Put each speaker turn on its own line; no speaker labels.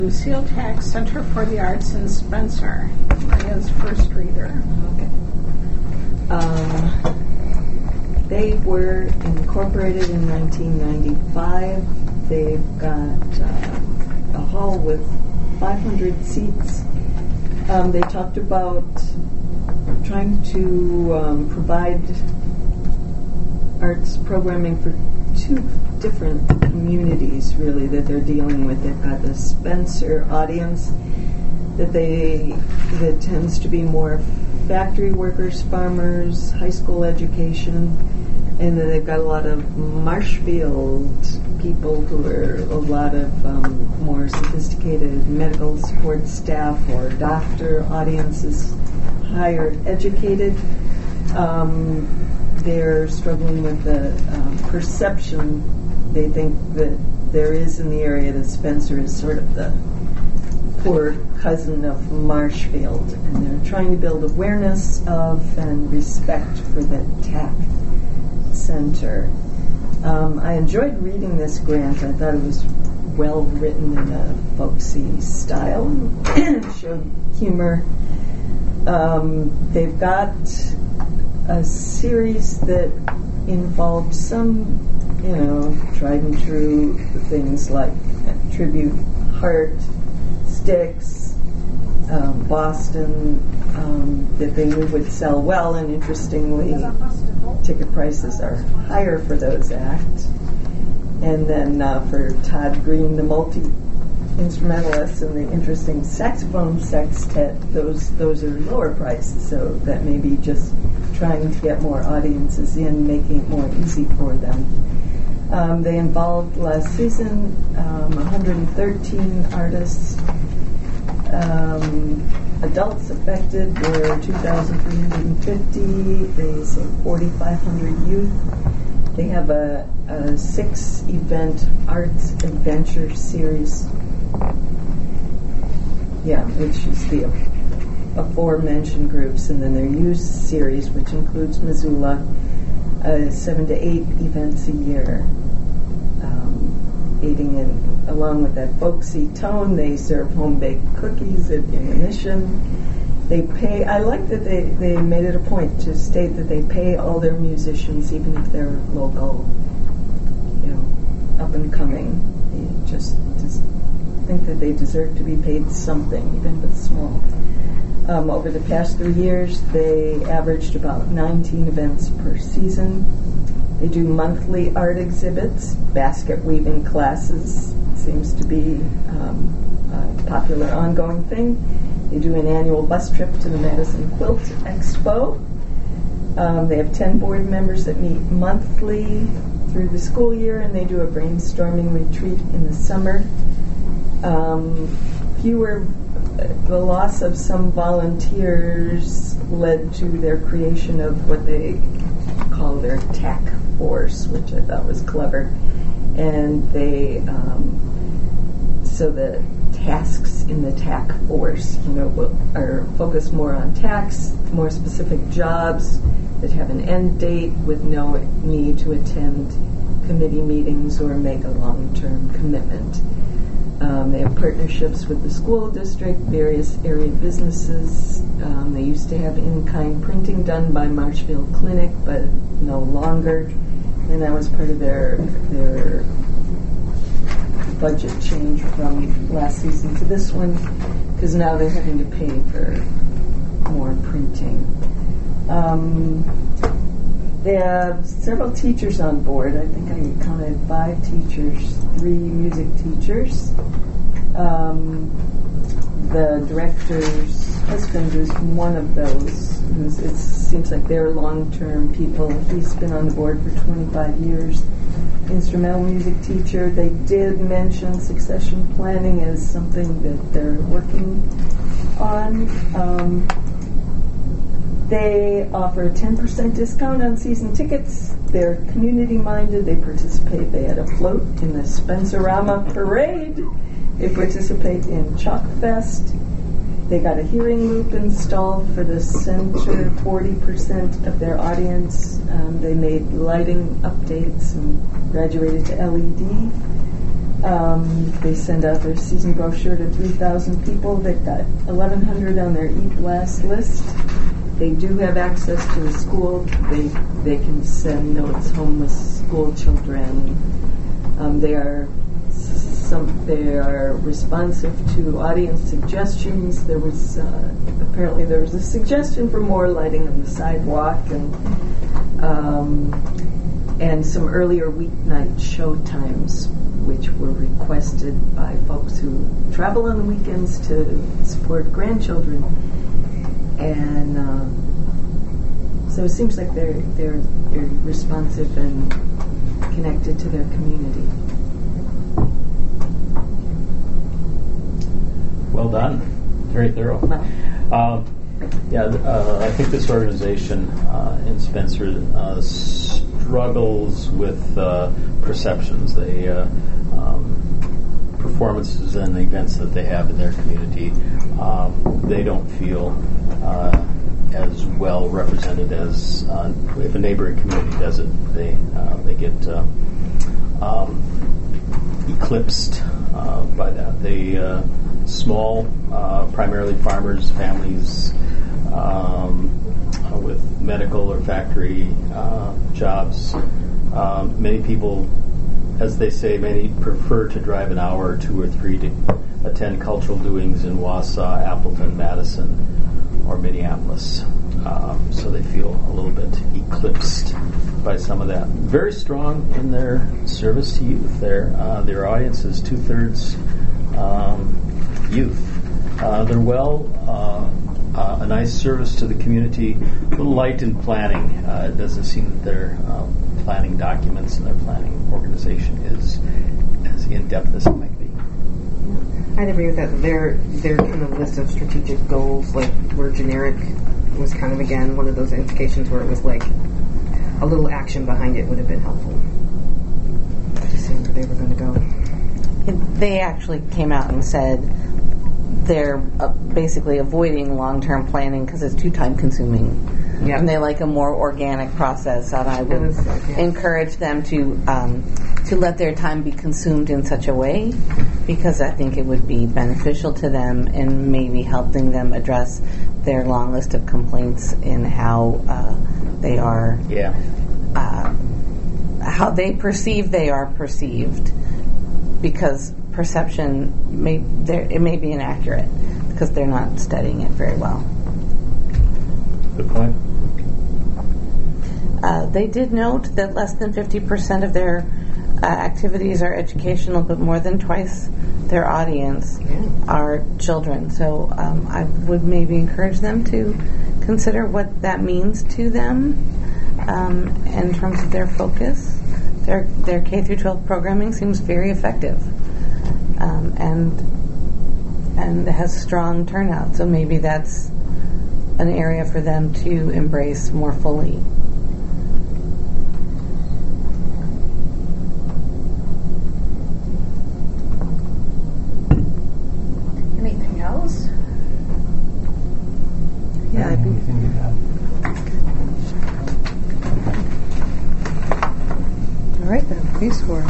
Lucille Tack, Center for the Arts in Spencer, Maria's first reader.
Okay. They were incorporated in 1995. They've got a hall with 500 seats. They talked about trying to provide arts programming for two different communities, really, that they're dealing with. They've got the Spencer audience that tends to be more factory workers, farmers, high school education, and then they've got a lot of Marshfield people who are a lot of more sophisticated medical support staff or doctor audiences, higher educated. They're struggling with the perception they think that there is in the area that Spencer is sort of the poor cousin of Marshfield, and they're trying to build awareness of and respect for the TAC Center. I enjoyed reading this grant. I thought it was well written in a folksy style. It showed humor. They've got a series that involved some, tried and true things like tribute Heart, Styx, Boston, that they knew would sell well, and interestingly, ticket prices are higher for those acts. And then for Todd Green, the multi-instrumentalist, and the interesting saxophone sextet, those are lower priced, so that may be just trying to get more audiences in, making it more easy for them. They involved last season 113 artists. Adults affected were 2,350. They say 4,500 youth. They have a 6-event arts adventure series. Yeah, which is the aforementioned groups, and then their youth series, which includes Missoula, 7 to 8 events a year. Aiding in, along with that folksy tone, they serve home-baked cookies in the mission. They pay, I like that they made it a point to state that they pay all their musicians, even if they're local, up and coming. They just think that they deserve to be paid something, even if it's small. Over the past 3 years, they averaged about 19 events per season. They do monthly art exhibits, basket weaving classes seems to be a popular ongoing thing. They do an annual bus trip to the Madison Quilt Expo. They have 10 board members that meet monthly through the school year, and they do a brainstorming retreat in the summer. The loss of some volunteers led to their creation of what they call their TAC force, which I thought was clever. And they, so the tasks in the TAC force, are focused more on tax, more specific jobs that have an end date with no need to attend committee meetings or make a long-term commitment. They have partnerships with the school district, various area businesses. They used to have in-kind printing done by Marshfield Clinic, but no longer. And that was part of their budget change from last season to this one, because now they're having to pay for more printing. They have several teachers on board. I think I counted 5 teachers, 3 music teachers. The director's husband is one of those. It seems like they're long-term people. He's been on the board for 25 years. Instrumental music teacher. They did mention succession planning as something that they're working on. They offer a 10% discount on season tickets. They're community-minded. They participate. They had a float in the Spencerama Parade. They participate in Chalk Fest. They got a hearing loop installed for the center, 40% of their audience. They made lighting updates and graduated to LED. They send out their season brochure to 3,000 people. They've got 1,100 on their Eat Last list. They do have access to the school. They can send notes home with school children. They are responsive to audience suggestions. There was apparently there was a suggestion for more lighting on the sidewalk and some earlier weeknight show times, which were requested by folks who travel on the weekends to support grandchildren. And so it seems like they're responsive and connected to their community.
Well done. Very thorough.
Wow.
I think this organization in Spencer struggles with perceptions. Performances and events that they have in their community, they don't feel as well represented as if a neighboring community does it. They get eclipsed by that. Small, primarily farmers, families with medical or factory jobs. Many people, as they say, many prefer to drive an hour or two or three to attend cultural doings in Wausau, Appleton, Madison, or Minneapolis. So they feel a little bit eclipsed by some of that. Very strong in their service to youth. Their audience is 2/3 youth. They're a nice service to the community. A little light in planning. It doesn't seem that their planning documents and their planning organization is as in-depth as it might be.
I'd agree with that. Their kind of list of strategic goals, like, were generic, was kind of, again, one of those indications where it was like a little action behind it would have been helpful to see where they were going to go.
They actually came out and said they're basically avoiding long-term planning because it's too time-consuming. Yep. And they like a more organic process, and I would encourage them to let their time be consumed in such a way, because I think it would be beneficial to them and maybe helping them address their long list of complaints in how they are, how they perceive they are perceived, because perception may be inaccurate because they're not studying it very well.
Good point.
They did note that less than 50% of their activities are educational, but more than twice their audience are children. So I would maybe encourage them to consider what that means to them in terms of their focus. Their K through 12 programming seems very effective, and has strong turnout. So maybe that's an area for them to embrace more fully.
Anything else?
Yeah, I think.
All right, then. Peace Corps.